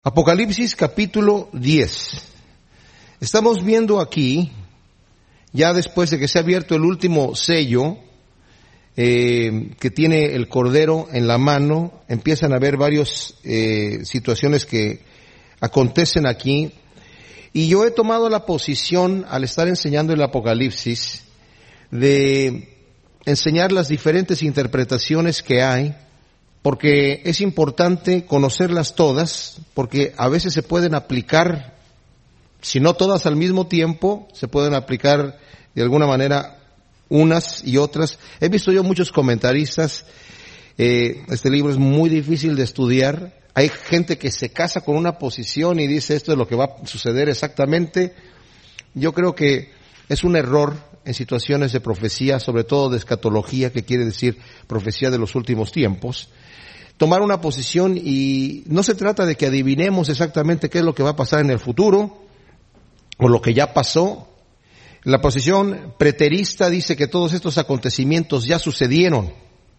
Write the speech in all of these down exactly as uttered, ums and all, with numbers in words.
Apocalipsis capítulo diez. Estamos viendo aquí, ya después de que se ha abierto el último sello, eh, que tiene el Cordero en la mano, empiezan a haber varias eh, situaciones que acontecen aquí. Y yo he tomado la posición, al estar enseñando el Apocalipsis, de enseñar las diferentes interpretaciones que hay, porque es importante conocerlas todas, porque a veces se pueden aplicar, si no todas al mismo tiempo, se pueden aplicar de alguna manera unas y otras. He visto yo muchos comentaristas, eh, este libro es muy difícil de estudiar. Hay gente que se casa con una posición y dice esto es lo que va a suceder exactamente. Yo creo que es un error en situaciones de profecía, sobre todo de escatología, que quiere decir profecía de los últimos tiempos, tomar una posición, y no se trata de que adivinemos exactamente qué es lo que va a pasar en el futuro o lo que ya pasó. La posición preterista dice que todos estos acontecimientos ya sucedieron.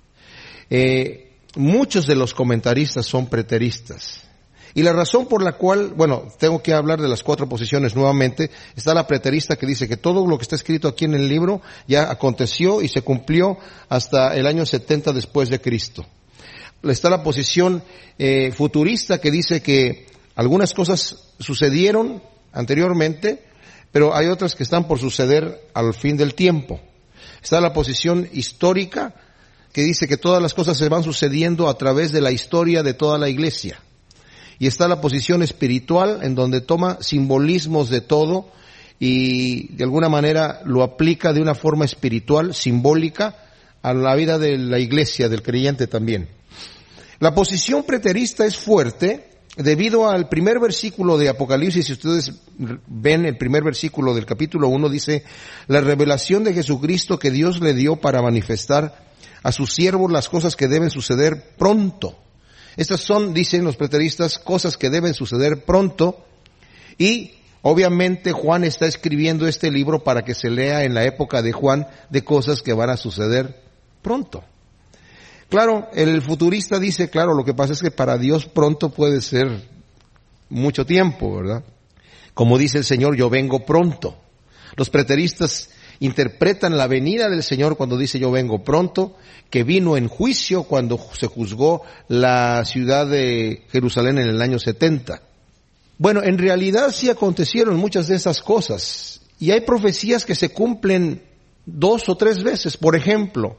Eh, muchos de los comentaristas son preteristas. Y la razón por la cual, bueno, tengo que hablar de las cuatro posiciones nuevamente. Está la preterista que dice que todo lo que está escrito aquí en el libro ya aconteció y se cumplió hasta el año setenta después de Cristo. Está la posición eh, futurista que dice que algunas cosas sucedieron anteriormente, pero hay otras que están por suceder al fin del tiempo. Está la posición histórica que dice que todas las cosas se van sucediendo a través de la historia de toda la iglesia. Y está la posición espiritual, en donde toma simbolismos de todo y de alguna manera lo aplica de una forma espiritual, simbólica, a la vida de la iglesia, del creyente también. La posición preterista es fuerte debido al primer versículo de Apocalipsis. Si ustedes ven el primer versículo del capítulo uno, dice: la revelación de Jesucristo que Dios le dio para manifestar a sus siervos las cosas que deben suceder pronto. Estas son, dicen los preteristas, cosas que deben suceder pronto, y obviamente Juan está escribiendo este libro para que se lea en la época de Juan de cosas que van a suceder pronto. Claro, el futurista dice, claro, lo que pasa es que para Dios pronto puede ser mucho tiempo, ¿verdad? Como dice el Señor, yo vengo pronto. Los preteristas interpretan la venida del Señor cuando dice yo vengo pronto, que vino en juicio cuando se juzgó la ciudad de Jerusalén en el año setenta. Bueno, en realidad sí acontecieron muchas de esas cosas, y hay profecías que se cumplen dos o tres veces. Por ejemplo,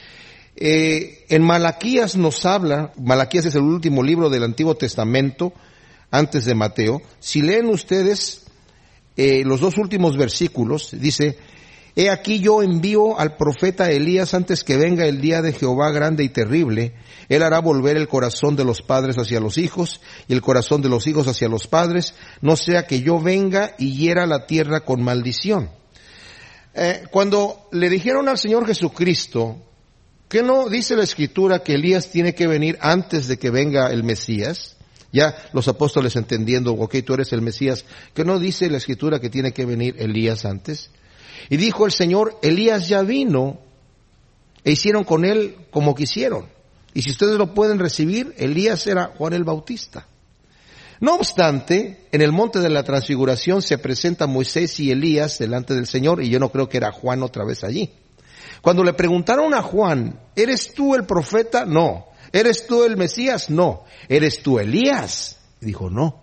eh, en Malaquías nos habla, Malaquías es el último libro del Antiguo Testamento, antes de Mateo. Si leen ustedes eh, los dos últimos versículos, dice: he aquí yo envío al profeta Elías antes que venga el día de Jehová grande y terrible. Él hará volver el corazón de los padres hacia los hijos y el corazón de los hijos hacia los padres, no sea que yo venga y hiera la tierra con maldición. Eh, cuando le dijeron al Señor Jesucristo, ¿qué no dice la Escritura que Elías tiene que venir antes de que venga el Mesías? Ya los apóstoles entendiendo, ok, tú eres el Mesías, ¿qué no dice la Escritura que tiene que venir Elías antes? Y dijo el Señor, Elías ya vino, e hicieron con él como quisieron. Y si ustedes lo pueden recibir, Elías era Juan el Bautista. No obstante, en el monte de la transfiguración se presenta Moisés y Elías delante del Señor, y yo no creo que era Juan otra vez allí. Cuando le preguntaron a Juan, ¿eres tú el profeta? No. ¿Eres tú el Mesías? No. ¿Eres tú Elías? Y dijo, no.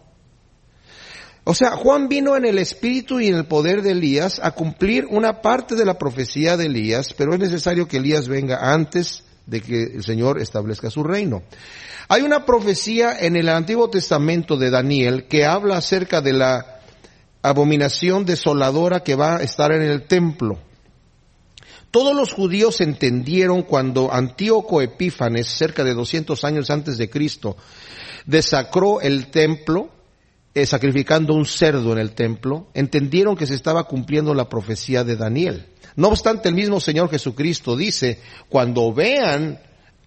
O sea, Juan vino en el espíritu y en el poder de Elías a cumplir una parte de la profecía de Elías, pero es necesario que Elías venga antes de que el Señor establezca su reino. Hay una profecía en el Antiguo Testamento de Daniel que habla acerca de la abominación desoladora que va a estar en el templo. Todos los judíos entendieron cuando Antíoco Epífanes, cerca de doscientos años antes de Cristo, desacró el templo, Eh, sacrificando un cerdo en el templo, entendieron que se estaba cumpliendo la profecía de Daniel. No obstante, el mismo Señor Jesucristo dice, cuando vean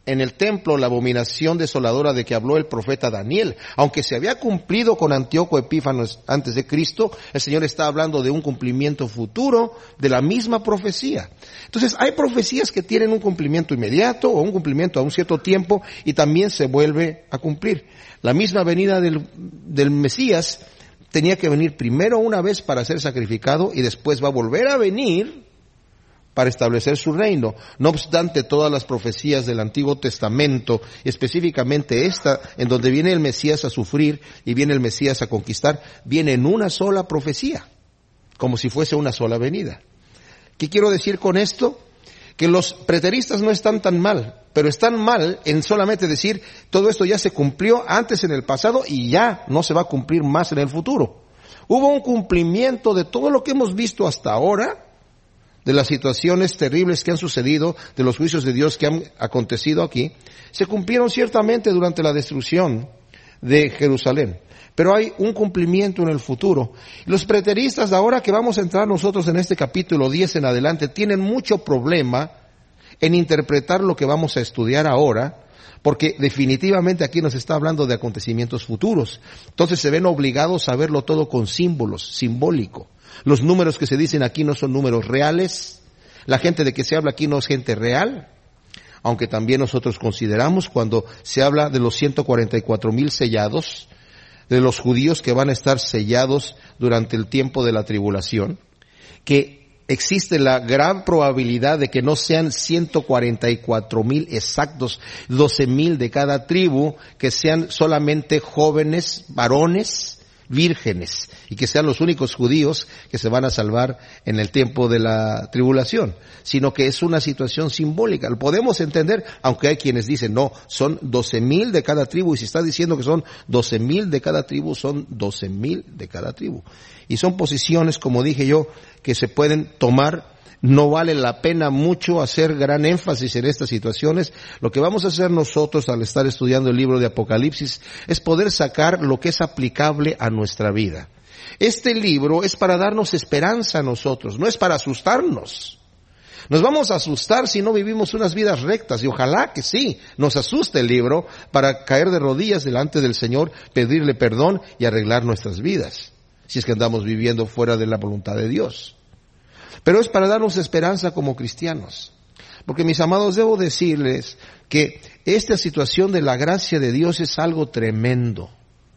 en el templo la abominación desoladora de que habló el profeta Daniel. Aunque se había cumplido con Antíoco Epífanes antes de Cristo, el Señor está hablando de un cumplimiento futuro de la misma profecía. Entonces, hay profecías que tienen un cumplimiento inmediato o un cumplimiento a un cierto tiempo y también se vuelve a cumplir. La misma venida del, del Mesías tenía que venir primero una vez para ser sacrificado y después va a volver a venir para establecer su reino. No obstante, todas las profecías del Antiguo Testamento, específicamente esta, en donde viene el Mesías a sufrir y viene el Mesías a conquistar, viene en una sola profecía, como si fuese una sola venida. ¿Qué quiero decir con esto? Que los preteristas no están tan mal, pero están mal en solamente decir, todo esto ya se cumplió antes en el pasado y ya no se va a cumplir más en el futuro. Hubo un cumplimiento de todo lo que hemos visto hasta ahora, de las situaciones terribles que han sucedido, de los juicios de Dios que han acontecido aquí, se cumplieron ciertamente durante la destrucción de Jerusalén. Pero hay un cumplimiento en el futuro. Los preteristas, ahora que vamos a entrar nosotros en este capítulo diez en adelante, tienen mucho problema en interpretar lo que vamos a estudiar ahora, porque definitivamente aquí nos está hablando de acontecimientos futuros. Entonces se ven obligados a verlo todo con símbolos, simbólico. Los números que se dicen aquí no son números reales. La gente de que se habla aquí no es gente real. Aunque también nosotros consideramos cuando se habla de los ciento cuarenta y cuatro mil sellados, de los judíos que van a estar sellados durante el tiempo de la tribulación, que existe la gran probabilidad de que no sean ciento cuarenta y cuatro mil exactos, doce mil de cada tribu, que sean solamente jóvenes, varones, vírgenes, y que sean los únicos judíos que se van a salvar en el tiempo de la tribulación, sino que es una situación simbólica. Lo podemos entender, aunque hay quienes dicen, no, son doce mil de cada tribu, y si está diciendo que son doce mil de cada tribu, son doce mil de cada tribu. Y son posiciones, como dije yo, que se pueden tomar. No vale la pena mucho hacer gran énfasis en estas situaciones. Lo que vamos a hacer nosotros al estar estudiando el libro de Apocalipsis es poder sacar lo que es aplicable a nuestra vida. Este libro es para darnos esperanza a nosotros, no es para asustarnos. Nos vamos a asustar si no vivimos unas vidas rectas, y ojalá que sí, nos asuste el libro para caer de rodillas delante del Señor, pedirle perdón y arreglar nuestras vidas, si es que andamos viviendo fuera de la voluntad de Dios. Pero es para darnos esperanza como cristianos. Porque, mis amados, debo decirles que esta situación de la gracia de Dios es algo tremendo.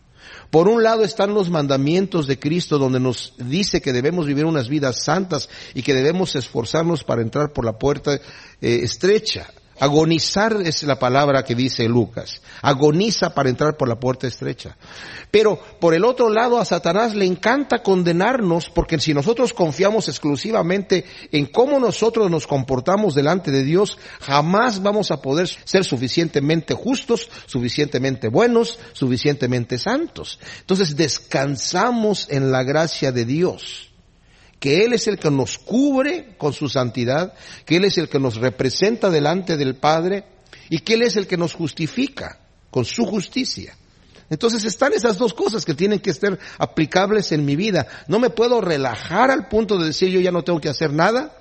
Por un lado están los mandamientos de Cristo, donde nos dice que debemos vivir unas vidas santas y que debemos esforzarnos para entrar por la puerta eh, estrecha. Agonizar es la palabra que dice Lucas. Agoniza para entrar por la puerta estrecha. Pero por el otro lado a Satanás le encanta condenarnos, porque si nosotros confiamos exclusivamente en cómo nosotros nos comportamos delante de Dios, jamás vamos a poder ser suficientemente justos, suficientemente buenos, suficientemente santos. Entonces descansamos en la gracia de Dios, que Él es el que nos cubre con su santidad, que Él es el que nos representa delante del Padre y que Él es el que nos justifica con su justicia. Entonces están esas dos cosas que tienen que ser aplicables en mi vida. No me puedo relajar al punto de decir yo ya no tengo que hacer nada,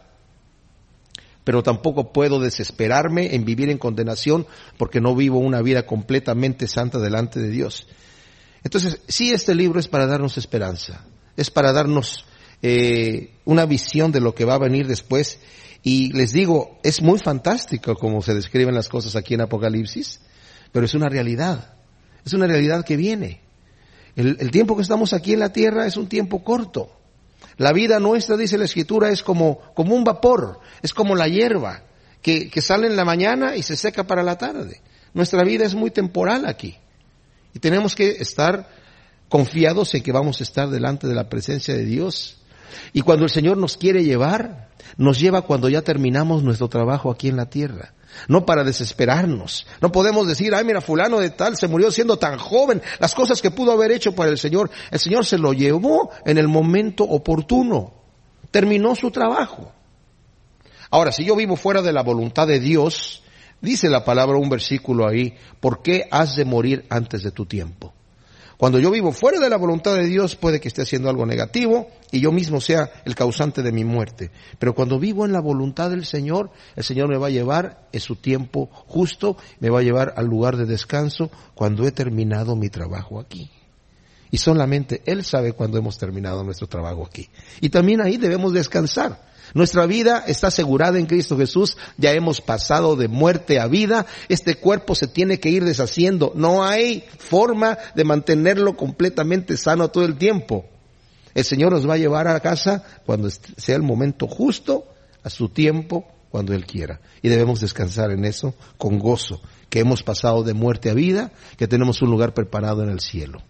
pero tampoco puedo desesperarme en vivir en condenación porque no vivo una vida completamente santa delante de Dios. Entonces, sí, este libro es para darnos esperanza, es para darnos Eh, una visión de lo que va a venir después. Y les digo, es muy fantástico como se describen las cosas aquí en Apocalipsis, pero es una realidad, es una realidad que viene. El, el tiempo que estamos aquí en la tierra es un tiempo corto. La vida nuestra, dice la Escritura, es como, como un vapor, es como la hierba que, que sale en la mañana y se seca para la tarde. Nuestra vida es muy temporal aquí y tenemos que estar confiados en que vamos a estar delante de la presencia de Dios. Y cuando el Señor nos quiere llevar, nos lleva cuando ya terminamos nuestro trabajo aquí en la tierra. No para desesperarnos. No podemos decir, ay, mira, fulano de tal se murió siendo tan joven. Las cosas que pudo haber hecho para el Señor, el Señor se lo llevó en el momento oportuno. Terminó su trabajo. Ahora, si yo vivo fuera de la voluntad de Dios, dice la palabra, un versículo ahí, ¿por qué has de morir antes de tu tiempo? Cuando yo vivo fuera de la voluntad de Dios, puede que esté haciendo algo negativo y yo mismo sea el causante de mi muerte. Pero cuando vivo en la voluntad del Señor, el Señor me va a llevar en su tiempo justo, me va a llevar al lugar de descanso cuando he terminado mi trabajo aquí. Y solamente Él sabe cuándo hemos terminado nuestro trabajo aquí. Y también ahí debemos descansar. Nuestra vida está asegurada en Cristo Jesús, ya hemos pasado de muerte a vida, este cuerpo se tiene que ir deshaciendo, no hay forma de mantenerlo completamente sano todo el tiempo. El Señor nos va a llevar a casa cuando sea el momento justo, a su tiempo, cuando Él quiera. Y debemos descansar en eso con gozo, que hemos pasado de muerte a vida, que tenemos un lugar preparado en el cielo.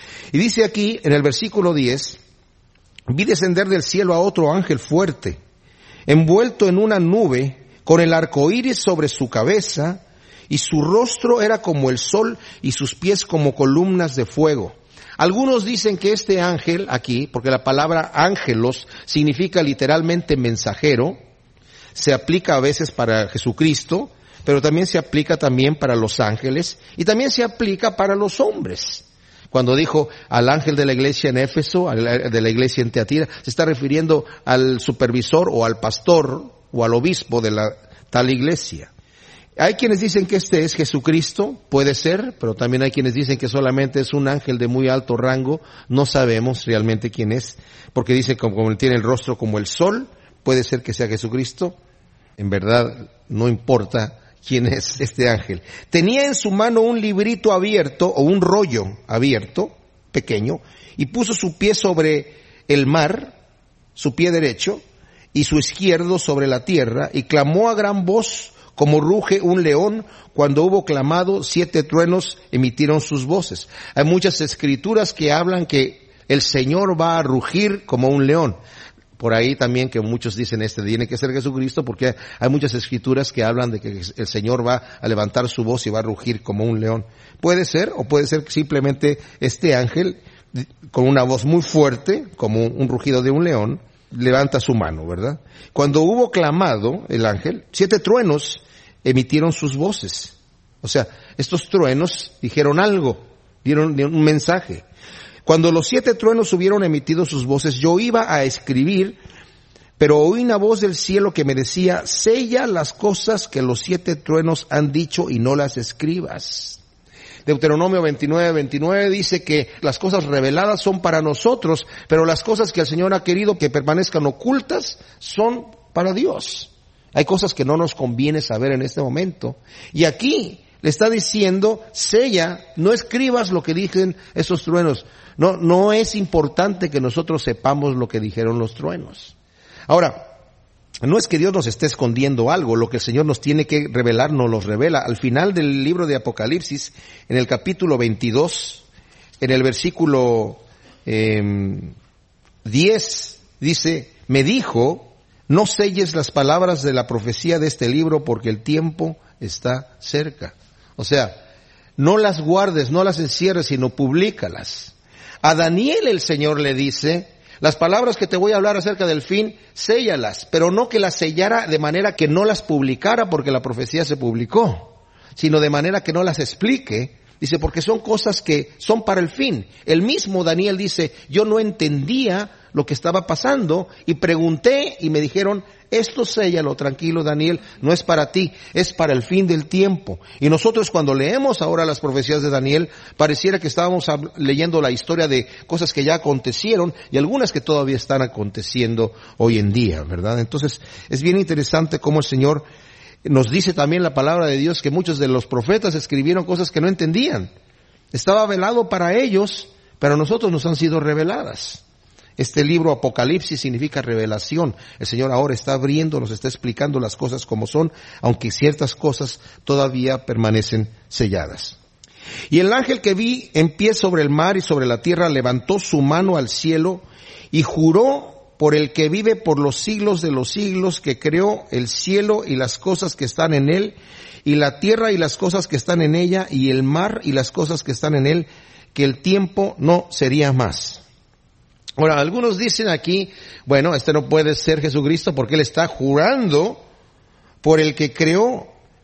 Y dice aquí en el versículo diez, vi descender del cielo a otro ángel fuerte, envuelto en una nube, con el arco iris sobre su cabeza, y su rostro era como el sol, y sus pies como columnas de fuego. Algunos dicen que este ángel aquí, porque la palabra ángelos significa literalmente mensajero, se aplica a veces para Jesucristo, pero también se aplica también para los ángeles, y también se aplica para los hombres. Cuando dijo al ángel de la iglesia en Éfeso, de la iglesia en Teatira, se está refiriendo al supervisor o al pastor o al obispo de la tal iglesia. Hay quienes dicen que este es Jesucristo, puede ser, pero también hay quienes dicen que solamente es un ángel de muy alto rango, no sabemos realmente quién es, porque dice como, como tiene el rostro como el sol, puede ser que sea Jesucristo, en verdad no importa quién es este ángel. Tenía en su mano un librito abierto o un rollo abierto, pequeño, y puso su pie sobre el mar, su pie derecho, y su izquierdo sobre la tierra, y clamó a gran voz como ruge un león. Cuando hubo clamado, siete truenos emitieron sus voces. Hay muchas escrituras que hablan que el Señor va a rugir como un león. Por ahí también que muchos dicen este tiene que ser Jesucristo, porque hay muchas escrituras que hablan de que el Señor va a levantar su voz y va a rugir como un león. Puede ser, o puede ser que simplemente este ángel, con una voz muy fuerte, como un rugido de un león, levanta su mano, ¿verdad? Cuando hubo clamado el ángel, siete truenos emitieron sus voces. O sea, estos truenos dijeron algo, dieron un mensaje. Cuando los siete truenos hubieron emitido sus voces, yo iba a escribir, pero oí una voz del cielo que me decía, sella las cosas que los siete truenos han dicho y no las escribas. Deuteronomio veintinueve, veintinueve dice que las cosas reveladas son para nosotros, pero las cosas que el Señor ha querido que permanezcan ocultas son para Dios. Hay cosas que no nos conviene saber en este momento. Y aquí le está diciendo, sella, no escribas lo que dicen esos truenos. No, no es importante que nosotros sepamos lo que dijeron los truenos. Ahora, no es que Dios nos esté escondiendo algo, lo que el Señor nos tiene que revelar, nos lo revela. Al final del libro de Apocalipsis, en el capítulo veintidós, en el versículo eh, diez, dice, me dijo, no selles las palabras de la profecía de este libro porque el tiempo está cerca. O sea, no las guardes, no las encierres, sino publícalas. A Daniel el Señor le dice, las palabras que te voy a hablar acerca del fin, séllalas, pero no que las sellara de manera que no las publicara porque la profecía se publicó, sino de manera que no las explique. Dice, porque son cosas que son para el fin. El mismo Daniel dice, yo no entendía lo que estaba pasando y pregunté y me dijeron, esto séllalo, tranquilo Daniel, no es para ti, es para el fin del tiempo. Y nosotros cuando leemos ahora las profecías de Daniel, pareciera que estábamos leyendo la historia de cosas que ya acontecieron y algunas que todavía están aconteciendo hoy en día, ¿verdad? Entonces es bien interesante cómo el Señor nos dice también la palabra de Dios que muchos de los profetas escribieron cosas que no entendían. Estaba velado para ellos, pero a nosotros nos han sido reveladas. Este libro Apocalipsis significa revelación. El Señor ahora está abriendo, nos está explicando las cosas como son, aunque ciertas cosas todavía permanecen selladas. Y el ángel que vi en pie sobre el mar y sobre la tierra levantó su mano al cielo y juró por el que vive por los siglos de los siglos, que creó el cielo y las cosas que están en él, y la tierra y las cosas que están en ella, y el mar y las cosas que están en él, que el tiempo no sería más. Ahora, algunos dicen aquí, bueno, este no puede ser Jesucristo porque él está jurando por el que creó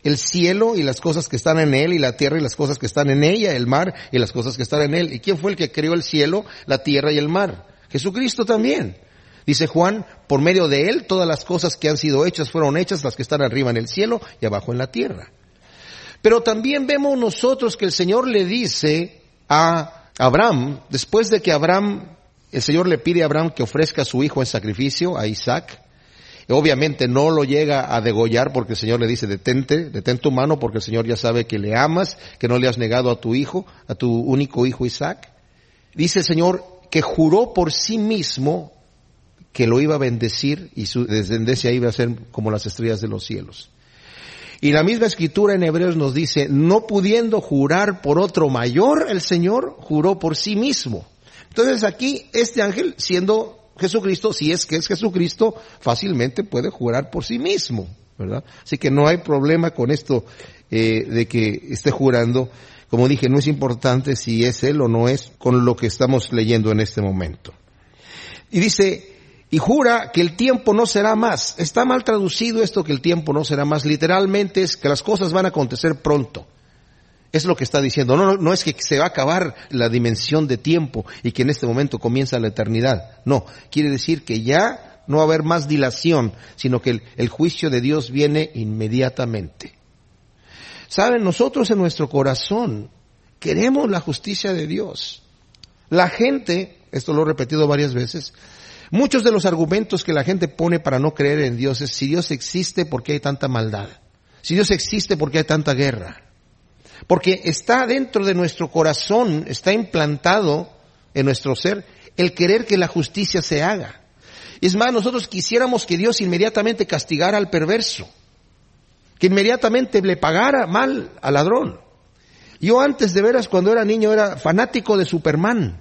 el cielo y las cosas que están en él, y la tierra y las cosas que están en ella, el mar y las cosas que están en él. ¿Y quién fue el que creó el cielo, la tierra y el mar? Jesucristo también. Dice Juan, por medio de él todas las cosas que han sido hechas fueron hechas, las que están arriba en el cielo y abajo en la tierra. Pero también vemos nosotros que el Señor le dice a Abraham, después de que Abraham, el Señor le pide a Abraham que ofrezca a su hijo en sacrificio, a Isaac. Obviamente no lo llega a degollar porque el Señor le dice, detente, detén tu mano porque el Señor ya sabe que le amas, que no le has negado a tu hijo, a tu único hijo Isaac. Dice el Señor que juró por sí mismo que lo iba a bendecir y su descendencia iba a ser como las estrellas de los cielos. Y la misma escritura en Hebreos nos dice, no pudiendo jurar por otro mayor, el Señor juró por sí mismo. Entonces aquí este ángel, siendo Jesucristo, si es que es Jesucristo, fácilmente puede jurar por sí mismo, ¿verdad? Así que no hay problema con esto eh, de que esté jurando. Como dije, no es importante si es él o no es con lo que estamos leyendo en este momento. Y dice, y jura que el tiempo no será más. Está mal traducido esto, que el tiempo no será más. Literalmente es que las cosas van a acontecer pronto. Es lo que está diciendo. No, no, no es que se va a acabar la dimensión de tiempo y que en este momento comienza la eternidad. No, quiere decir que ya no va a haber más dilación, sino que el, el juicio de Dios viene inmediatamente. Saben, nosotros en nuestro corazón queremos la justicia de Dios. La gente, esto lo he repetido varias veces, muchos de los argumentos que la gente pone para no creer en Dios es, si Dios existe, ¿por qué hay tanta maldad? Si Dios existe, ¿por qué hay tanta guerra? Porque está dentro de nuestro corazón, está implantado en nuestro ser el querer que la justicia se haga. Es más, nosotros quisiéramos que Dios inmediatamente castigara al perverso, que inmediatamente le pagara mal al ladrón. Yo antes, de veras, cuando era niño, era fanático de Superman.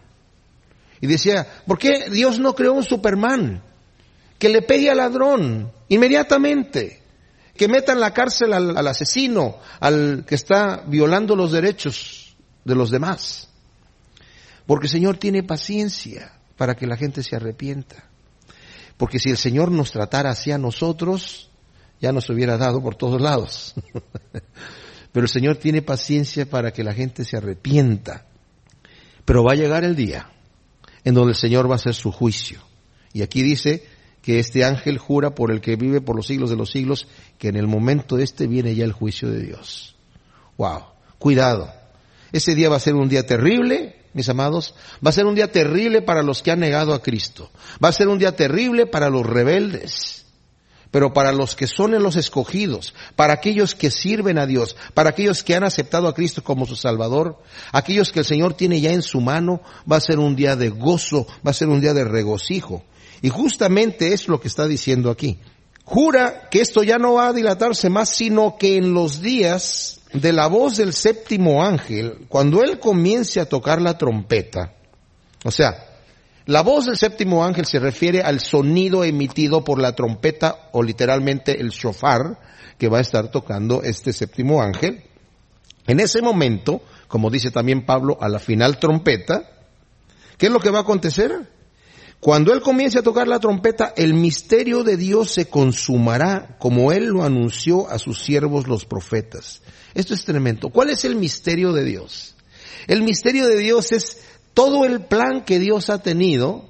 Y decía, ¿por qué Dios no creó un Superman que le pegue al ladrón inmediatamente? Que meta en la cárcel al, al asesino, al que está violando los derechos de los demás. Porque el Señor tiene paciencia para que la gente se arrepienta. Porque si el Señor nos tratara así a nosotros, ya nos hubiera dado por todos lados. Pero el Señor tiene paciencia para que la gente se arrepienta. Pero va a llegar el día en donde el Señor va a hacer su juicio. Y aquí dice que este ángel jura por el que vive por los siglos de los siglos, que en el momento este viene ya el juicio de Dios. Wow, cuidado. Ese día va a ser un día terrible, mis amados. Va a ser un día terrible para los que han negado a Cristo. Va a ser un día terrible para los rebeldes. Pero para los que son en los escogidos, para aquellos que sirven a Dios, para aquellos que han aceptado a Cristo como su Salvador, aquellos que el Señor tiene ya en su mano, va a ser un día de gozo, va a ser un día de regocijo. Y justamente es lo que está diciendo aquí. Jura que esto ya no va a dilatarse más, sino que en los días de la voz del séptimo ángel, cuando él comience a tocar la trompeta, o sea, la voz del séptimo ángel se refiere al sonido emitido por la trompeta, o literalmente el shofar, que va a estar tocando este séptimo ángel. En ese momento, como dice también Pablo, a la final trompeta, ¿qué es lo que va a acontecer? Cuando él comience a tocar la trompeta, el misterio de Dios se consumará, como él lo anunció a sus siervos los profetas. Esto es tremendo. ¿Cuál es el misterio de Dios? El misterio de Dios es todo el plan que Dios ha tenido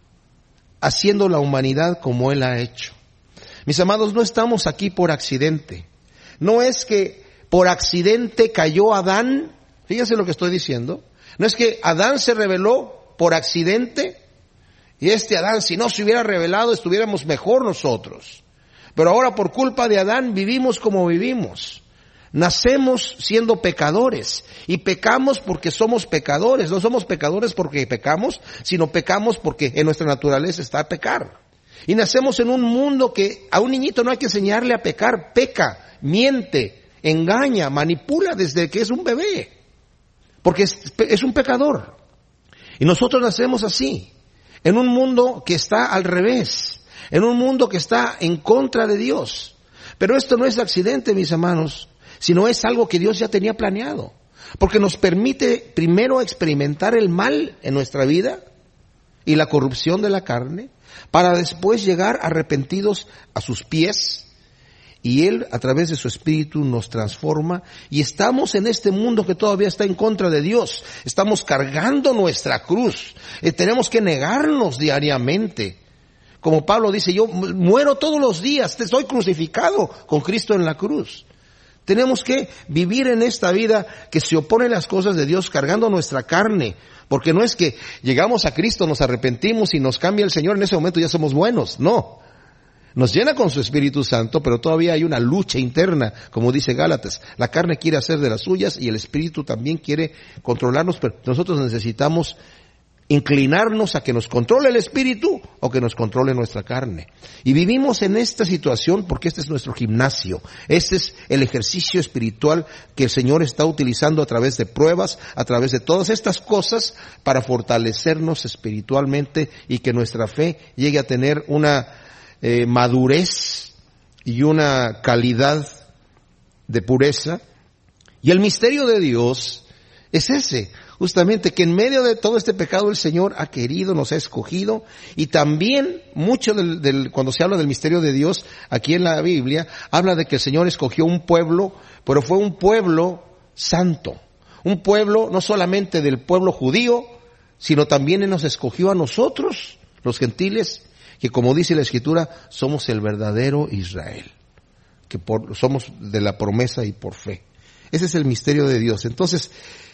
haciendo la humanidad como Él ha hecho. Mis amados, no estamos aquí por accidente. No es que por accidente cayó Adán. Fíjense lo que estoy diciendo. No es que Adán se rebeló por accidente y este Adán, si no se hubiera rebelado, estuviéramos mejor nosotros. Pero ahora por culpa de Adán vivimos como vivimos. Nacemos siendo pecadores y pecamos porque somos pecadores. No somos pecadores porque pecamos, sino pecamos porque en nuestra naturaleza está pecar. Y nacemos en un mundo que a un niñito no hay que enseñarle a pecar. Peca, miente, engaña, manipula desde que es un bebé. Porque es, es un pecador. Y nosotros nacemos así, en un mundo que está al revés, en un mundo que está en contra de Dios. Pero esto no es accidente, mis hermanos, sino es algo que Dios ya tenía planeado, porque nos permite primero experimentar el mal en nuestra vida y la corrupción de la carne, para después llegar arrepentidos a sus pies Y Él, a través de su Espíritu, nos transforma y estamos en este mundo que todavía está en contra de Dios. Estamos cargando nuestra cruz. Eh, tenemos que negarnos diariamente. Como Pablo dice, yo muero todos los días, estoy crucificado con Cristo en la cruz. Tenemos que vivir en esta vida que se opone a las cosas de Dios, cargando nuestra carne. Porque no es que llegamos a Cristo, nos arrepentimos y nos cambia el Señor, en ese momento ya somos buenos. No. Nos llena con su Espíritu Santo, pero todavía hay una lucha interna, como dice Gálatas. La carne quiere hacer de las suyas y el Espíritu también quiere controlarnos, pero nosotros necesitamos inclinarnos a que nos controle el Espíritu o que nos controle nuestra carne. Y vivimos en esta situación porque este es nuestro gimnasio. Este es el ejercicio espiritual que el Señor está utilizando a través de pruebas, a través de todas estas cosas para fortalecernos espiritualmente y que nuestra fe llegue a tener una eh, madurez y una calidad de pureza. Y el misterio de Dios es ese. Justamente que en medio de todo este pecado el Señor ha querido, nos ha escogido, y también mucho del, del, cuando se habla del misterio de Dios aquí en la Biblia, habla de que el Señor escogió un pueblo, pero fue un pueblo santo, un pueblo no solamente del pueblo judío, sino también Él nos escogió a nosotros, los gentiles, que como dice la Escritura, somos el verdadero Israel, que por, somos de la promesa y por fe. Ese es el misterio de Dios. Entonces,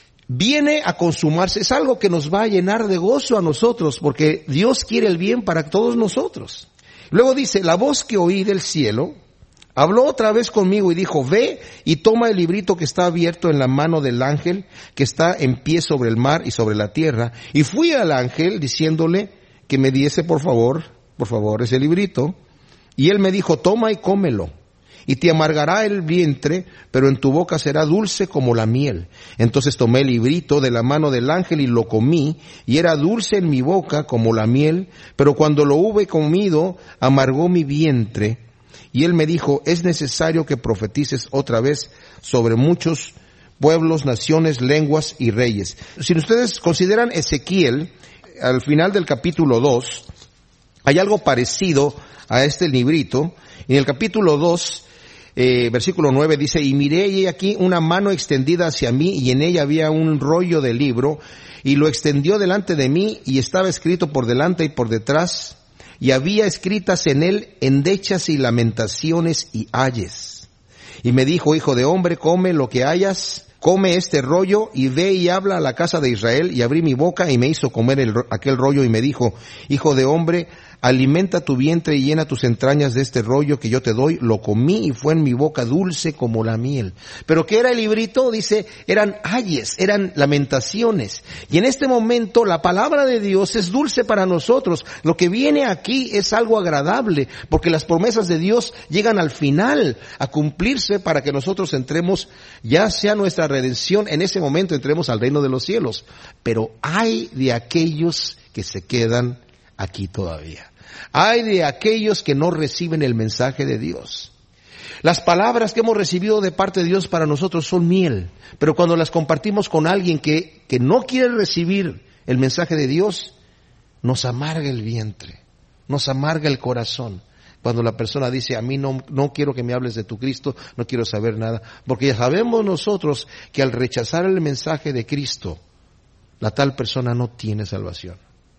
viene a consumarse, es algo que nos va a llenar de gozo a nosotros, porque Dios quiere el bien para todos nosotros. Luego dice, la voz que oí del cielo, habló otra vez conmigo y dijo, ve y toma el librito que está abierto en la mano del ángel, que está en pie sobre el mar y sobre la tierra. Y fui al ángel diciéndole que me diese por favor, por favor ese librito, y él me dijo, toma y cómelo. Y te amargará el vientre, pero en tu boca será dulce como la miel. Entonces tomé el librito de la mano del ángel y lo comí, y era dulce en mi boca como la miel, pero cuando lo hube comido, amargó mi vientre. Y él me dijo, es necesario que profetices otra vez sobre muchos pueblos, naciones, lenguas y reyes. Si ustedes consideran Ezequiel, al final del capítulo dos, hay algo parecido a este librito. En el capítulo dos, Eh, versículo nueve dice, y miré y aquí una mano extendida hacia mí, y en ella había un rollo de libro, y lo extendió delante de mí, y estaba escrito por delante y por detrás, y había escritas en él endechas y lamentaciones y ayes. Y me dijo, hijo de hombre, come lo que hayas, come este rollo, y ve y habla a la casa de Israel. Y abrí mi boca, y me hizo comer el, aquel rollo, y me dijo, hijo de hombre, alimenta tu vientre y llena tus entrañas de este rollo que yo te doy. Lo comí y fue en mi boca dulce como la miel. Pero ¿qué era el librito? Dice, eran ayes, eran lamentaciones. Y en este momento la palabra de Dios es dulce para nosotros. Lo que viene aquí es algo agradable, porque las promesas de Dios llegan al final a cumplirse para que nosotros entremos, ya sea nuestra redención, en ese momento entremos al reino de los cielos. Pero hay de aquellos que se quedan aquí todavía. Hay de aquellos que no reciben el mensaje de Dios. Las palabras que hemos recibido de parte de Dios para nosotros son miel, pero cuando las compartimos con alguien que, que no quiere recibir el mensaje de Dios, nos amarga el vientre, nos amarga el corazón. Cuando la persona dice, a mí no, no quiero que me hables de tu Cristo, no quiero saber nada, porque ya sabemos nosotros que al rechazar el mensaje de Cristo, la tal persona no tiene salvación.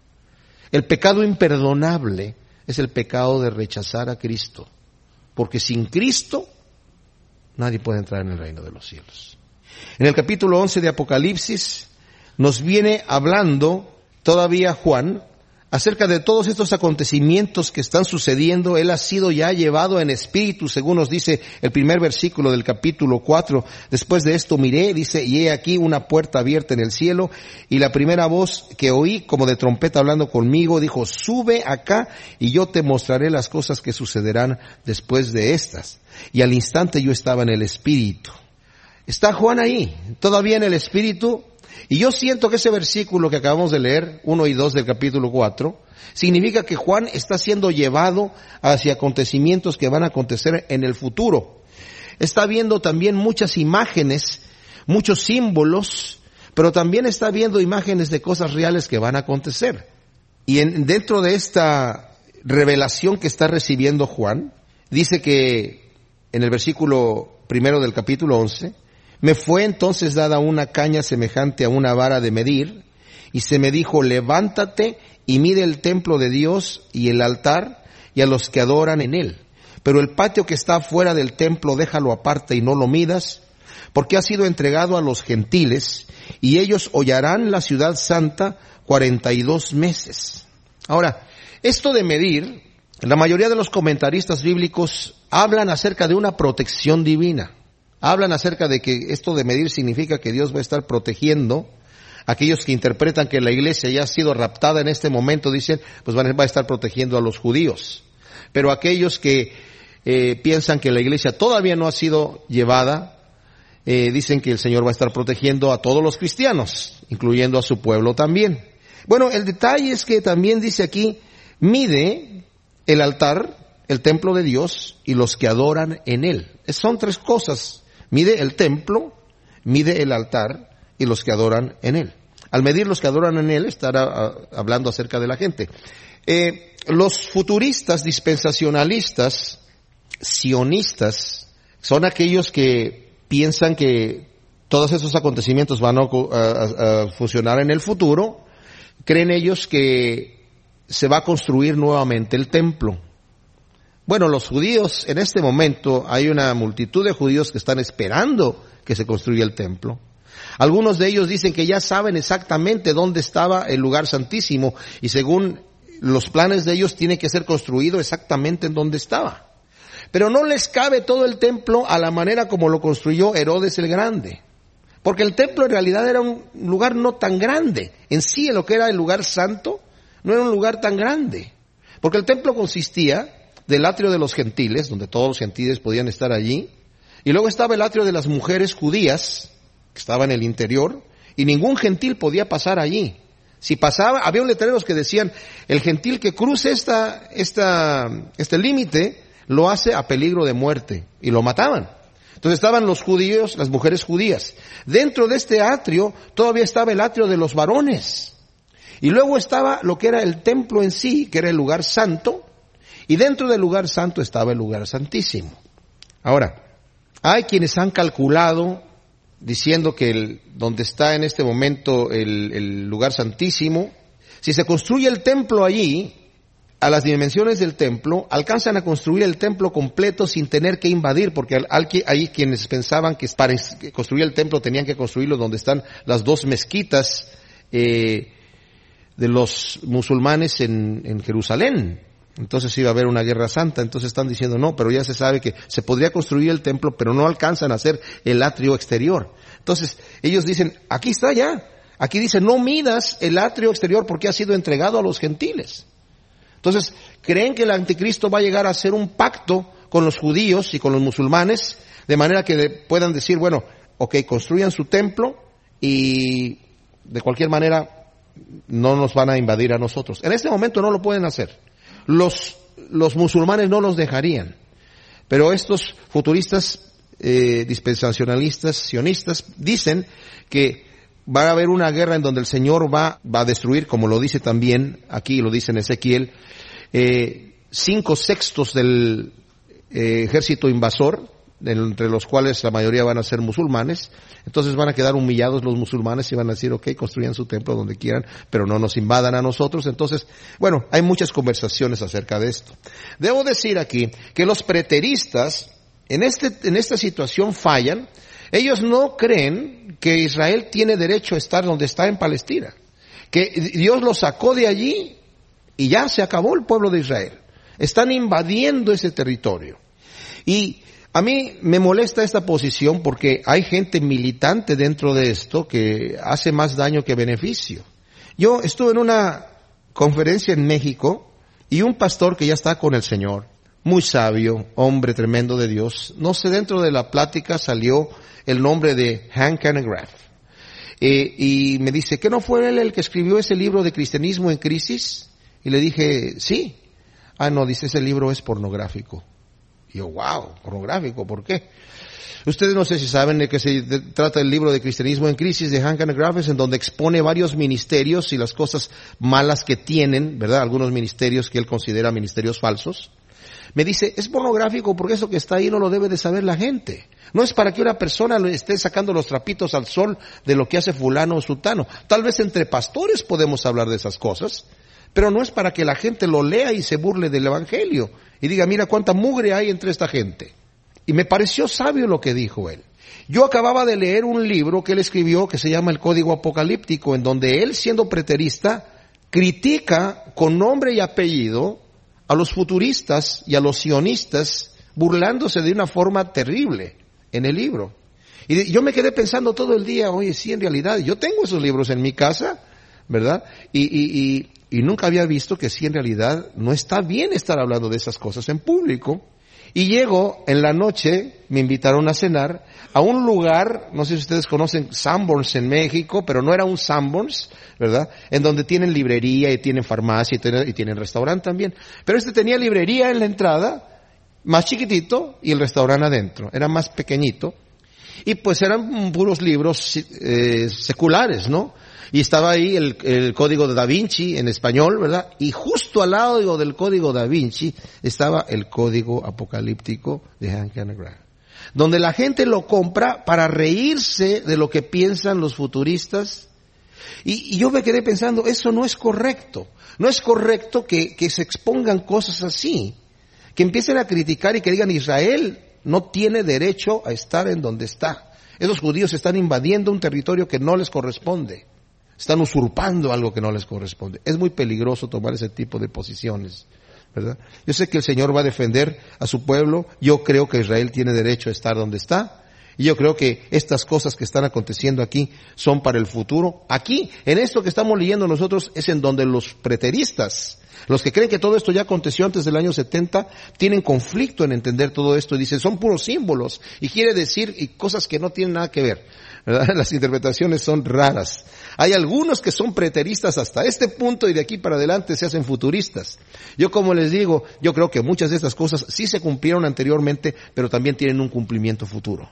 El pecado imperdonable es el pecado de rechazar a Cristo, porque sin Cristo nadie puede entrar en el reino de los cielos. En el capítulo once de Apocalipsis nos viene hablando todavía Juan acerca de todos estos acontecimientos que están sucediendo. Él ha sido ya llevado en espíritu, según nos dice el primer versículo del capítulo cuatro. Después de esto miré, dice, y he aquí una puerta abierta en el cielo, y la primera voz que oí, como de trompeta hablando conmigo, dijo, sube acá, y yo te mostraré las cosas que sucederán después de estas. Y al instante yo estaba en el espíritu. Está Juan ahí, todavía en el espíritu. Y yo siento que ese versículo que acabamos de leer, uno y dos del capítulo cuatro, significa que Juan está siendo llevado hacia acontecimientos que van a acontecer en el futuro. Está viendo también muchas imágenes, muchos símbolos, pero también está viendo imágenes de cosas reales que van a acontecer. Y en, dentro de esta revelación que está recibiendo Juan, dice que en el versículo primero del capítulo once, me fue entonces dada una caña semejante a una vara de medir, y se me dijo, levántate y mide el templo de Dios y el altar y a los que adoran en él. Pero el patio que está fuera del templo déjalo aparte y no lo midas, porque ha sido entregado a los gentiles, y ellos hollarán la ciudad santa cuarenta y dos meses. Ahora, esto de medir, la mayoría de los comentaristas bíblicos hablan acerca de una protección divina. Hablan acerca de que esto de medir significa que Dios va a estar protegiendo. Aquellos que interpretan que la iglesia ya ha sido raptada en este momento, dicen, pues va a estar protegiendo a los judíos. Pero aquellos que eh, piensan que la iglesia todavía no ha sido llevada, eh, dicen que el Señor va a estar protegiendo a todos los cristianos, incluyendo a su pueblo también. Bueno, el detalle es que también dice aquí, mide el altar, el templo de Dios y los que adoran en él. Son tres cosas. Mide el templo, mide el altar y los que adoran en él. Al medir los que adoran en él, estará a, hablando acerca de la gente. Eh, los futuristas, dispensacionalistas, sionistas, son aquellos que piensan que todos esos acontecimientos van a, a, a funcionar en el futuro. Creen ellos que se va a construir nuevamente el templo. Bueno, los judíos, en este momento, hay una multitud de judíos que están esperando que se construya el templo. Algunos de ellos dicen que ya saben exactamente dónde estaba el lugar santísimo y según los planes de ellos tiene que ser construido exactamente en donde estaba. Pero no les cabe todo el templo a la manera como lo construyó Herodes el Grande. Porque el templo en realidad era un lugar no tan grande. En sí, en lo que era el lugar santo, no era un lugar tan grande. Porque el templo consistía del atrio de los gentiles, donde todos los gentiles podían estar allí, y luego estaba el atrio de las mujeres judías, que estaba en el interior, y ningún gentil podía pasar allí. Si pasaba, había un letreros que decían, el gentil que cruce esta, esta, este límite, lo hace a peligro de muerte, y lo mataban. Entonces estaban los judíos, las mujeres judías. Dentro de este atrio, todavía estaba el atrio de los varones. Y luego estaba lo que era el templo en sí, que era el lugar santo, y dentro del lugar santo estaba el lugar santísimo. Ahora, hay quienes han calculado diciendo que el, donde está en este momento el, el lugar santísimo, si se construye el templo allí, a las dimensiones del templo, alcanzan a construir el templo completo sin tener que invadir, porque hay quienes pensaban que para construir el templo tenían que construirlo donde están las dos mezquitas eh, de los musulmanes en, en Jerusalén. Entonces iba a haber una guerra santa, entonces están diciendo no, pero ya se sabe que se podría construir el templo, pero no alcanzan a hacer el atrio exterior. Entonces ellos dicen, aquí está ya, aquí dice no midas el atrio exterior porque ha sido entregado a los gentiles. Entonces creen que el anticristo va a llegar a hacer un pacto con los judíos y con los musulmanes, de manera que puedan decir, bueno, ok, construyan su templo y de cualquier manera no nos van a invadir a nosotros. En este momento no lo pueden hacer. Los, los musulmanes no los dejarían, pero estos futuristas, eh, dispensacionalistas, sionistas, dicen que va a haber una guerra en donde el Señor va, va a destruir, como lo dice también, aquí lo dice en Ezequiel, eh, cinco sextos del eh, ejército invasor, entre los cuales la mayoría van a ser musulmanes. Entonces van a quedar humillados los musulmanes y van a decir, ok, construyan su templo donde quieran, pero no nos invadan a nosotros. Entonces, bueno, hay muchas conversaciones acerca de esto. Debo decir aquí que los preteristas en este, en esta situación fallan. Ellos no creen que Israel tiene derecho a estar donde está en Palestina, que Dios lo sacó de allí y ya se acabó el pueblo de Israel. Están invadiendo ese territorio. Y a mí me molesta esta posición porque hay gente militante dentro de esto que hace más daño que beneficio. Yo estuve en una conferencia en México y un pastor que ya está con el Señor, muy sabio, hombre tremendo de Dios, no sé, dentro de la plática salió el nombre de Hank Hanegraaff. Eh, y me dice, ¿qué no fue él el que escribió ese libro de Cristianismo en Crisis? Y le dije, sí. Ah, no, dice, ese libro es pornográfico. Y yo, wow, pornográfico, ¿por qué? Ustedes no sé si saben de qué se trata el libro de Cristianismo en Crisis de Hank Hanegraaff, en donde expone varios ministerios y las cosas malas que tienen, ¿verdad? Algunos ministerios que él considera ministerios falsos. Me dice, es pornográfico porque eso que está ahí no lo debe de saber la gente. No es para que una persona le esté sacando los trapitos al sol de lo que hace fulano o sutano. Tal vez entre pastores podemos hablar de esas cosas, pero no es para que la gente lo lea y se burle del evangelio y diga, mira cuánta mugre hay entre esta gente. Y me pareció sabio lo que dijo él. Yo acababa de leer un libro que él escribió que se llama El Código Apocalíptico, en donde él, siendo preterista, critica con nombre y apellido a los futuristas y a los sionistas, burlándose de una forma terrible en el libro. Y yo me quedé pensando todo el día, oye, sí, en realidad, yo tengo esos libros en mi casa, ¿verdad? Y, y, y, y nunca había visto que sí, en realidad, no está bien estar hablando de esas cosas en público. Y llego en la noche, me invitaron a cenar, a un lugar, no sé si ustedes conocen Sanborns en México, pero no era un Sanborns, ¿verdad? En donde tienen librería y tienen farmacia y tienen, y tienen restaurante también. Pero este tenía librería en la entrada, más chiquitito, y el restaurante adentro. Era más pequeñito. Y pues eran puros libros eh, seculares, ¿no? Y estaba ahí el, el Código de Da Vinci en español, ¿verdad? Y justo al lado del Código Da Vinci estaba el Código Apocalíptico de Hank Hanegraaff, donde la gente lo compra para reírse de lo que piensan los futuristas. Y, y yo me quedé pensando, eso no es correcto. No es correcto que, que se expongan cosas así, que empiecen a criticar y que digan, Israel no tiene derecho a estar en donde está. Esos judíos están invadiendo un territorio que no les corresponde. Están usurpando algo que no les corresponde. Es muy peligroso tomar ese tipo de posiciones, ¿verdad? Yo sé que el Señor va a defender a su pueblo. Yo creo que Israel tiene derecho a estar donde está. Y yo creo que estas cosas que están aconteciendo aquí son para el futuro. Aquí, en esto que estamos leyendo nosotros, es en donde los preteristas, los que creen que todo esto ya aconteció antes del año setenta, tienen conflicto en entender todo esto y dicen, son puros símbolos. Y quiere decir y cosas que no tienen nada que ver, ¿verdad? Las interpretaciones son raras. Hay algunos que son preteristas hasta este punto y de aquí para adelante se hacen futuristas. Yo, como les digo, yo creo que muchas de estas cosas sí se cumplieron anteriormente, pero también tienen un cumplimiento futuro.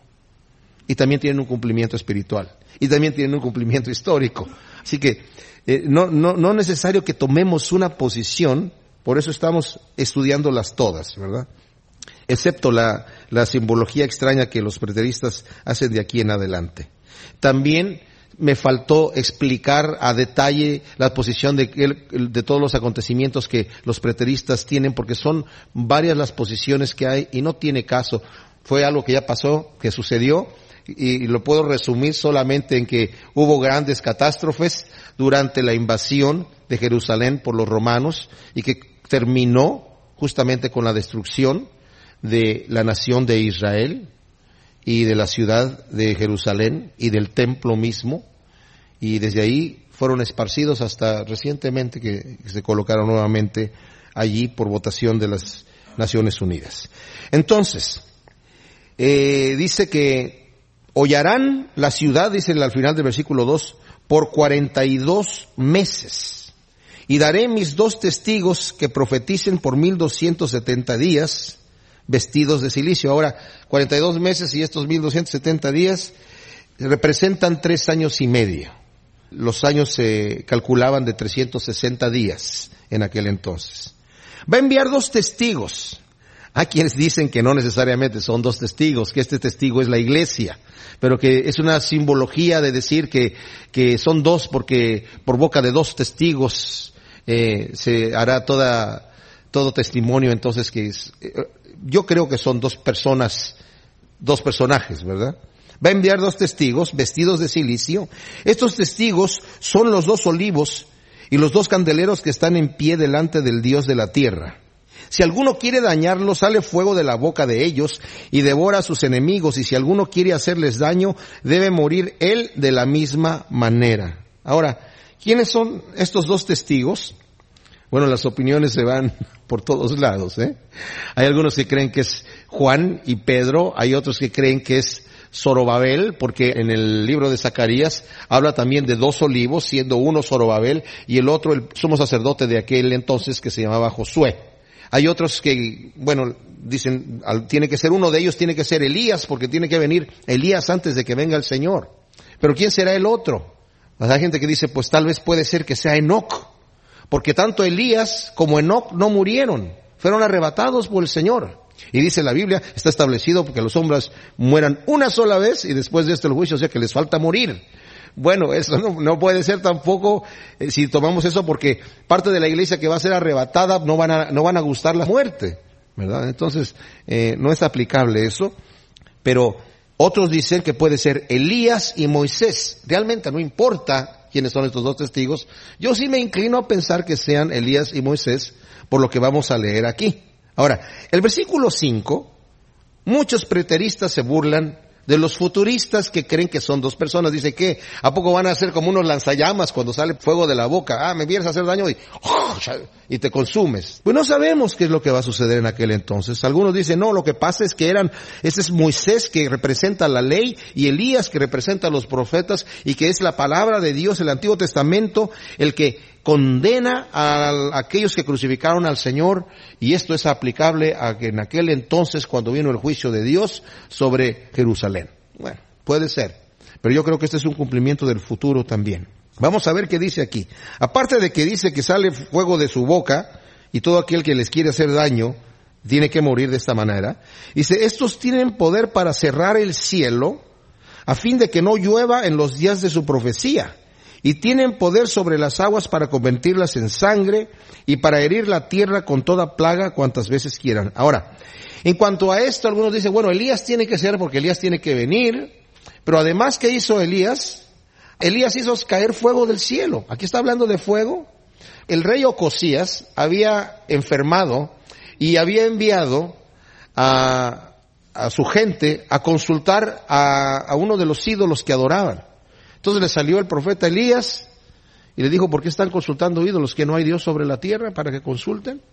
Y también tienen un cumplimiento espiritual. Y también tienen un cumplimiento histórico. Así que eh, no, no, no es necesario que tomemos una posición, por eso estamos estudiándolas todas, ¿verdad? Excepto la, la simbología extraña que los preteristas hacen de aquí en adelante. También me faltó explicar a detalle la posición de, de todos los acontecimientos que los preteristas tienen, porque son varias las posiciones que hay y no tiene caso. Fue algo que ya pasó, que sucedió, y lo puedo resumir solamente en que hubo grandes catástrofes durante la invasión de Jerusalén por los romanos y que terminó justamente con la destrucción de la nación de Israel y de la ciudad de Jerusalén y del templo mismo, y desde ahí fueron esparcidos hasta recientemente que se colocaron nuevamente allí por votación de las Naciones Unidas. Entonces, eh, dice que hollarán la ciudad, dice al final del versículo dos, por cuarenta y dos meses. Y daré mis dos testigos que profeticen por mil doscientos setenta días, vestidos de cilicio. Ahora, cuarenta y dos meses y estos mil doscientos setenta días representan tres años y medio. Los años se calculaban de trescientos sesenta días en aquel entonces. Va a enviar dos testigos. Hay quienes dicen que no necesariamente son dos testigos, que este testigo es la iglesia, pero que es una simbología de decir que, que son dos porque por boca de dos testigos eh, se hará toda, todo testimonio. Entonces que es, eh, yo creo que son dos personas, dos personajes, ¿verdad? Va a enviar dos testigos vestidos de cilicio. Estos testigos son los dos olivos y los dos candeleros que están en pie delante del Dios de la tierra. Si alguno quiere dañarlos, sale fuego de la boca de ellos y devora a sus enemigos. Y si alguno quiere hacerles daño, debe morir él de la misma manera. Ahora, ¿quiénes son estos dos testigos? Bueno, las opiniones se van por todos lados, ¿eh? Hay algunos que creen que es Juan y Pedro, hay otros que creen que es Zorobabel, porque en el libro de Zacarías habla también de dos olivos, siendo uno Zorobabel y el otro el sumo sacerdote de aquel entonces que se llamaba Josué. Hay otros que, bueno, dicen, tiene que ser uno de ellos, tiene que ser Elías, porque tiene que venir Elías antes de que venga el Señor. Pero ¿quién será el otro? Pues hay gente que dice, pues tal vez puede ser que sea Enoc, porque tanto Elías como Enoc no murieron, fueron arrebatados por el Señor. Y dice la Biblia, está establecido porque los hombres mueran una sola vez y después de esto el juicio, o sea que les falta morir. Bueno, eso no, no puede ser tampoco, eh, si tomamos eso, porque parte de la iglesia que va a ser arrebatada no van a, no van a gustar la muerte, ¿verdad? Entonces, eh, no es aplicable eso, pero otros dicen que puede ser Elías y Moisés. Realmente no importa quiénes son estos dos testigos. Yo sí me inclino a pensar que sean Elías y Moisés, por lo que vamos a leer aquí. Ahora, el versículo cinco, muchos preteristas se burlan de los futuristas que creen que son dos personas. Dice que, ¿a poco van a ser como unos lanzallamas cuando sale fuego de la boca? Ah, me vienes a hacer daño y, ¡oh!, y te consumes. Pues no sabemos qué es lo que va a suceder en aquel entonces. Algunos dicen, no, lo que pasa es que eran, ese es Moisés que representa la ley y Elías que representa a los profetas y que es la palabra de Dios, el Antiguo Testamento, el que condena a aquellos que crucificaron al Señor, y esto es aplicable a que en aquel entonces cuando vino el juicio de Dios sobre Jerusalén. Bueno, puede ser, pero yo creo que este es un cumplimiento del futuro también. Vamos a ver qué dice aquí. Aparte de que dice que sale fuego de su boca y todo aquel que les quiere hacer daño tiene que morir de esta manera, dice, estos tienen poder para cerrar el cielo a fin de que no llueva en los días de su profecía. Y tienen poder sobre las aguas para convertirlas en sangre y para herir la tierra con toda plaga cuantas veces quieran. Ahora, en cuanto a esto, algunos dicen, bueno, Elías tiene que ser porque Elías tiene que venir, pero además, ¿qué hizo Elías? Elías hizo caer fuego del cielo. Aquí está hablando de fuego. El rey Ocosías había enfermado y había enviado a, a su gente a consultar a, a uno de los ídolos que adoraban. Entonces le salió el profeta Elías y le dijo, ¿por qué están consultando ídolos? ¿Que no hay Dios sobre la tierra para que consulten?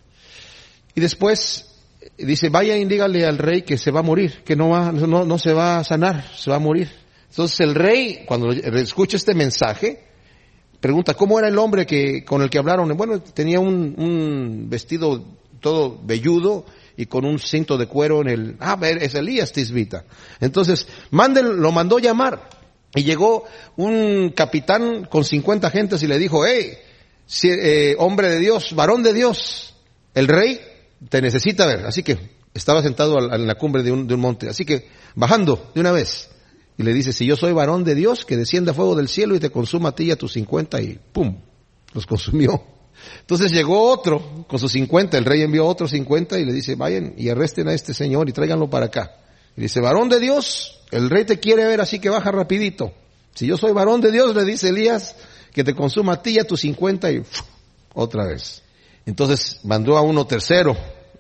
Y después dice, vaya y dígale al rey que se va a morir, que no va, no, no se va a sanar, se va a morir. Entonces el rey, cuando escucha este mensaje, pregunta, ¿cómo era el hombre que con el que hablaron? Bueno, tenía un, un vestido todo velludo y con un cinto de cuero en el... Ah, es Elías Tisbita. Entonces, manden, lo mandó llamar. Y llegó un capitán con cincuenta gentes y le dijo, hey, si, eh, hombre de Dios, varón de Dios, el rey te necesita ver. Así que estaba sentado en la cumbre de un, de un monte. Así que bajando de una vez. Y le dice, si yo soy varón de Dios, que descienda fuego del cielo y te consuma a ti y a tus cincuenta. Y pum, los consumió. Entonces llegó otro con sus cincuenta. El rey envió otros cincuenta y le dice, vayan y arresten a este señor y tráiganlo para acá. Y dice, varón de Dios, el rey te quiere ver, así que baja rapidito. Si yo soy varón de Dios, le dice Elías, que te consuma a ti y a tus cincuenta y ¡fuf!, otra vez. Entonces mandó a uno tercero.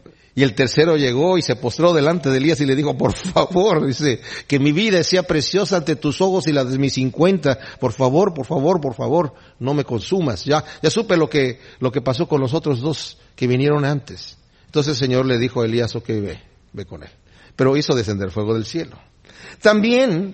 Y el tercero llegó y se postró delante de Elías y le dijo, por favor, dice, que mi vida sea preciosa ante tus ojos y la de mis cincuenta. Por favor, por favor, por favor, no me consumas. Ya, ya supe lo que, lo que pasó con los otros dos que vinieron antes. Entonces el Señor le dijo a Elías, ok, ve, ve con él. Pero hizo descender fuego del cielo. También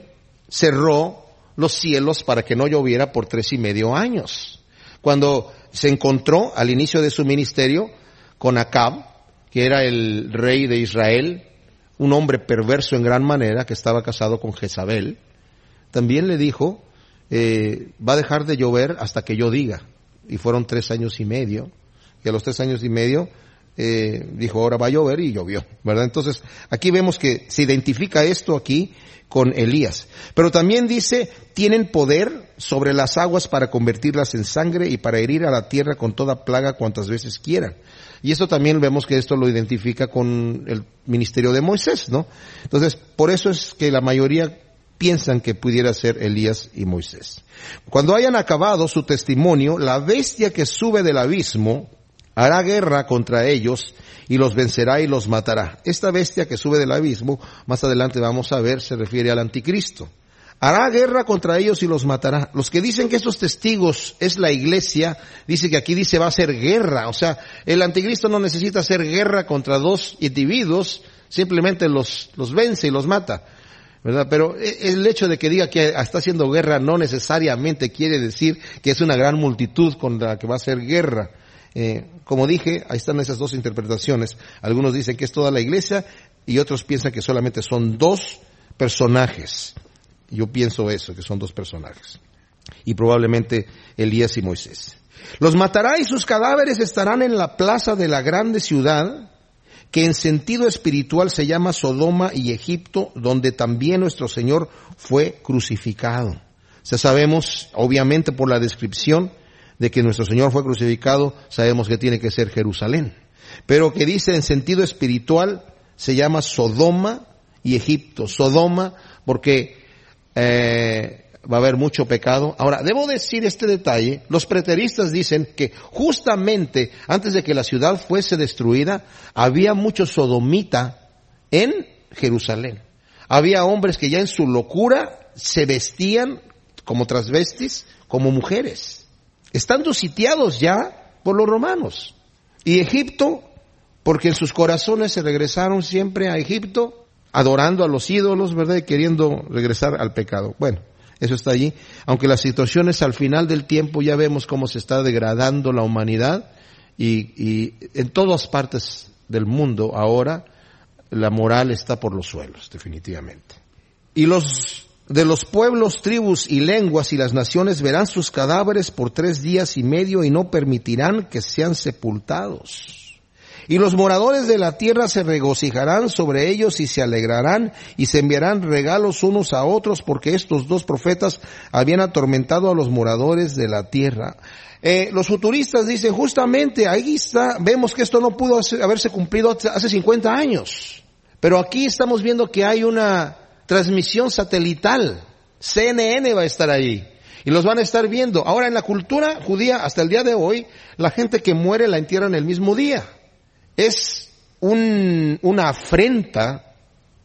cerró los cielos para que no lloviera por tres y medio años. Cuando se encontró al inicio de su ministerio con Acab, que era el rey de Israel, un hombre perverso en gran manera, que estaba casado con Jezabel, también le dijo, eh, va a dejar de llover hasta que yo diga. Y fueron tres años y medio. Y a los tres años y medio, eh, dijo, ahora va a llover, y llovió, ¿verdad? Entonces, aquí vemos que se identifica esto aquí con Elías. Pero también dice, tienen poder sobre las aguas para convertirlas en sangre y para herir a la tierra con toda plaga cuantas veces quieran. Y esto también vemos que esto lo identifica con el ministerio de Moisés, ¿no? Entonces, por eso es que la mayoría piensan que pudiera ser Elías y Moisés. Cuando hayan acabado su testimonio, la bestia que sube del abismo hará guerra contra ellos y los vencerá y los matará. Esta bestia que sube del abismo, más adelante vamos a ver, se refiere al anticristo. Hará guerra contra ellos y los matará. Los que dicen que estos testigos es la iglesia, dice que aquí dice va a ser guerra. O sea, el anticristo no necesita hacer guerra contra dos individuos, simplemente los, los vence y los mata, ¿verdad? Pero el hecho de que diga que está haciendo guerra no necesariamente quiere decir que es una gran multitud contra la que va a hacer guerra. Eh, como dije, ahí están esas dos interpretaciones. Algunos dicen que es toda la iglesia y otros piensan que solamente son dos personajes. Yo pienso eso, que son dos personajes. Y probablemente Elías y Moisés. Los matará y sus cadáveres estarán en la plaza de la grande ciudad que en sentido espiritual se llama Sodoma y Egipto, donde también nuestro Señor fue crucificado. Ya sabemos, obviamente por la descripción de que nuestro Señor fue crucificado, sabemos que tiene que ser Jerusalén. Pero que dice en sentido espiritual, se llama Sodoma y Egipto. Sodoma porque eh, va a haber mucho pecado. Ahora, debo decir este detalle, los preteristas dicen que justamente antes de que la ciudad fuese destruida, había mucho sodomita en Jerusalén. Había hombres que ya en su locura se vestían como transvestis, como mujeres, estando sitiados ya por los romanos. Y Egipto, porque en sus corazones se regresaron siempre a Egipto, adorando a los ídolos, ¿verdad? Y queriendo regresar al pecado. Bueno, eso está allí. Aunque las situaciones al final del tiempo ya vemos cómo se está degradando la humanidad y, y en todas partes del mundo ahora la moral está por los suelos, definitivamente. Y los de los pueblos, tribus y lenguas y las naciones verán sus cadáveres por tres días y medio y no permitirán que sean sepultados. Y los moradores de la tierra se regocijarán sobre ellos y se alegrarán y se enviarán regalos unos a otros porque estos dos profetas habían atormentado a los moradores de la tierra. Eh, los futuristas dicen justamente ahí está, vemos que esto no pudo haberse cumplido hace cincuenta años. Pero aquí estamos viendo que hay una transmisión satelital. C N N va a estar ahí. Y los van a estar viendo. Ahora, en la cultura judía, hasta el día de hoy, la gente que muere la entierran el mismo día. Es un, una afrenta,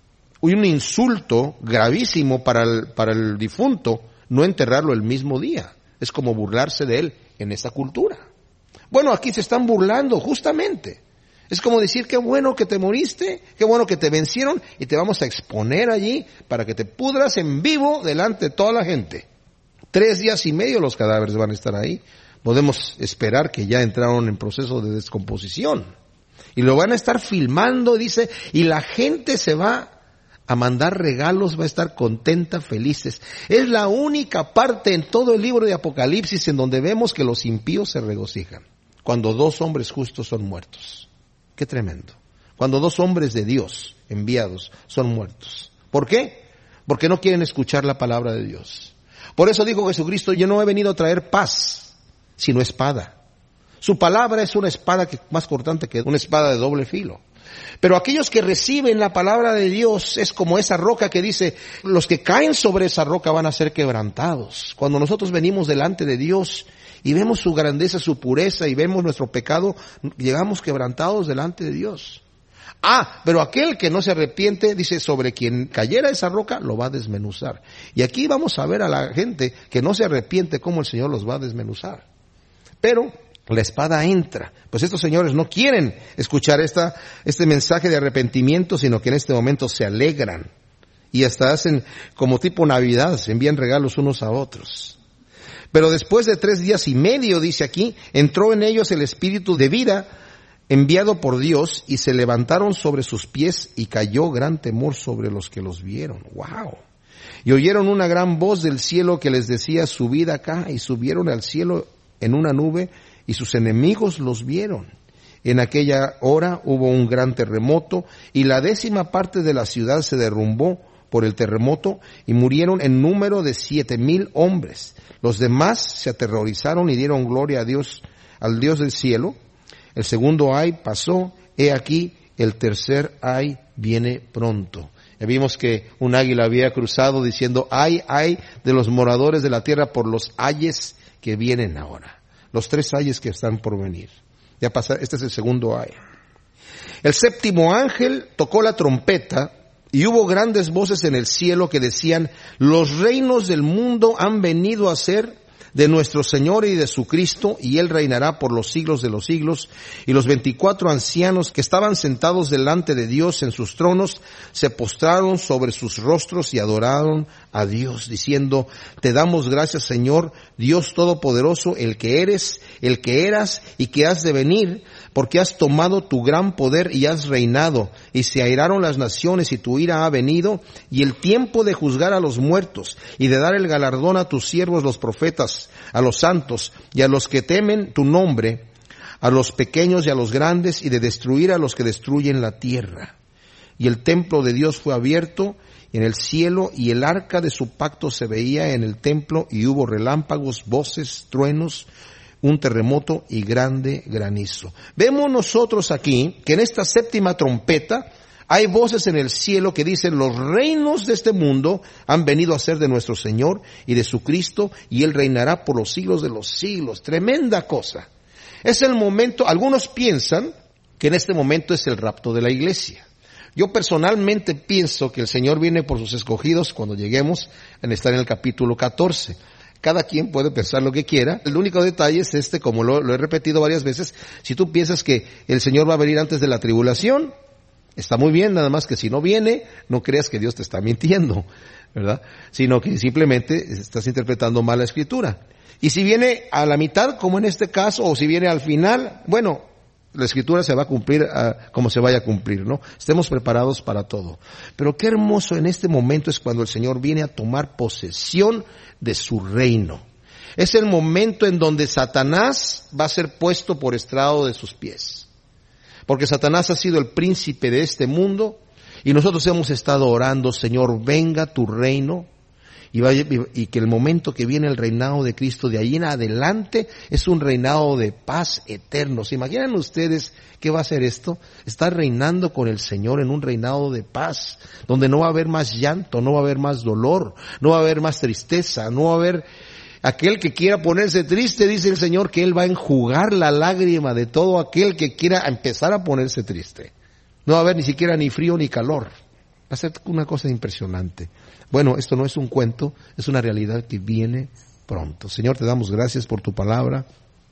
un insulto gravísimo para el, para el difunto no enterrarlo el mismo día. Es como burlarse de él en esa cultura. Bueno, aquí se están burlando justamente. Es como decir, qué bueno que te moriste, qué bueno que te vencieron y te vamos a exponer allí para que te pudras en vivo delante de toda la gente. Tres días y medio los cadáveres van a estar ahí. Podemos esperar que ya entraron en proceso de descomposición. Y lo van a estar filmando, dice, y la gente se va a mandar regalos, va a estar contenta, felices. Es la única parte en todo el libro de Apocalipsis en donde vemos que los impíos se regocijan. Cuando dos hombres justos son muertos. Qué tremendo. Cuando dos hombres de Dios enviados son muertos. ¿Por qué? Porque no quieren escuchar la palabra de Dios. Por eso dijo Jesucristo, yo no he venido a traer paz, sino espada. Su palabra es una espada que, más cortante que una espada de doble filo. Pero aquellos que reciben la palabra de Dios es como esa roca que dice, los que caen sobre esa roca van a ser quebrantados. Cuando nosotros venimos delante de Dios y vemos su grandeza, su pureza y vemos nuestro pecado, llegamos quebrantados delante de Dios. Ah, pero aquel que no se arrepiente, dice, sobre quien cayera esa roca, lo va a desmenuzar. Y aquí vamos a ver a la gente que no se arrepiente cómo el Señor los va a desmenuzar. Pero la espada entra. Pues estos señores no quieren escuchar esta, este mensaje de arrepentimiento, sino que en este momento se alegran. Y hasta hacen como tipo Navidad, se envían regalos unos a otros. Pero después de tres días y medio, dice aquí, entró en ellos el espíritu de vida enviado por Dios y se levantaron sobre sus pies y cayó gran temor sobre los que los vieron. ¡Wow! Y oyeron una gran voz del cielo que les decía, subid acá, y subieron al cielo en una nube y sus enemigos los vieron. En aquella hora hubo un gran terremoto y la décima parte de la ciudad se derrumbó por el terremoto y murieron en número de siete mil hombres. Los demás se aterrorizaron y dieron gloria a Dios, al Dios del cielo. El segundo ay pasó, he aquí el tercer ay viene pronto. Ya vimos que un águila había cruzado diciendo ay, ay de los moradores de la tierra por los ayes que vienen ahora. Los tres ayes que están por venir. Ya pasa, este es el segundo ay. El séptimo ángel tocó la trompeta y hubo grandes voces en el cielo que decían, los reinos del mundo han venido a ser de nuestro Señor y de su Cristo, y Él reinará por los siglos de los siglos. Y los veinticuatro ancianos que estaban sentados delante de Dios en sus tronos, se postraron sobre sus rostros y adoraron a Dios, diciendo, te damos gracias, Señor, Dios Todopoderoso, el que eres, el que eras y que has de venir, porque has tomado tu gran poder y has reinado, y se airaron las naciones y tu ira ha venido, y el tiempo de juzgar a los muertos, y de dar el galardón a tus siervos los profetas, a los santos, y a los que temen tu nombre, a los pequeños y a los grandes, y de destruir a los que destruyen la tierra. Y el templo de Dios fue abierto en el cielo, y el arca de su pacto se veía en el templo, y hubo relámpagos, voces, truenos, un terremoto y grande granizo. Vemos nosotros aquí que en esta séptima trompeta hay voces en el cielo que dicen: los reinos de este mundo han venido a ser de nuestro Señor y de su Cristo, y Él reinará por los siglos de los siglos. Tremenda cosa. Es el momento, algunos piensan que en este momento es el rapto de la iglesia. Yo personalmente pienso que el Señor viene por sus escogidos cuando lleguemos a estar en el capítulo catorce. Cada quien puede pensar lo que quiera. El único detalle es este, como lo, lo he repetido varias veces: si tú piensas que el Señor va a venir antes de la tribulación, está muy bien, nada más que si no viene, no creas que Dios te está mintiendo, ¿verdad? Sino que simplemente estás interpretando mal la Escritura. Y si viene a la mitad, como en este caso, o si viene al final, bueno, la Escritura se va a cumplir uh, como se vaya a cumplir, ¿no? Estemos preparados para todo. Pero qué hermoso en este momento es cuando el Señor viene a tomar posesión de su reino. Es el momento en donde Satanás va a ser puesto por estrado de sus pies. Porque Satanás ha sido el príncipe de este mundo, y nosotros hemos estado orando: Señor, venga tu reino, y, vaya, y que el momento que viene el reinado de Cristo de ahí en adelante es un reinado de paz eterno. ¿Se imaginan ustedes qué va a ser esto? Estar reinando con el Señor en un reinado de paz, donde no va a haber más llanto, no va a haber más dolor, no va a haber más tristeza, no va a haber... Aquel que quiera ponerse triste, dice el Señor, que Él va a enjugar la lágrima de todo aquel que quiera empezar a ponerse triste. No va a haber ni siquiera ni frío ni calor. Va a ser una cosa impresionante. Bueno, esto no es un cuento, es una realidad que viene pronto. Señor, te damos gracias por tu palabra.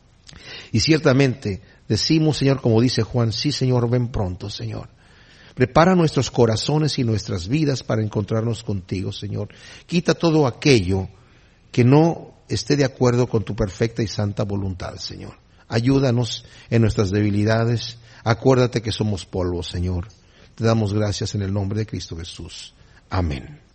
Y ciertamente decimos, Señor, como dice Juan: sí, Señor, ven pronto, Señor. Prepara nuestros corazones y nuestras vidas para encontrarnos contigo, Señor. Quita todo aquello que no esté de acuerdo con tu perfecta y santa voluntad, Señor. Ayúdanos en nuestras debilidades. Acuérdate que somos polvo, Señor. Te damos gracias en el nombre de Cristo Jesús. Amén.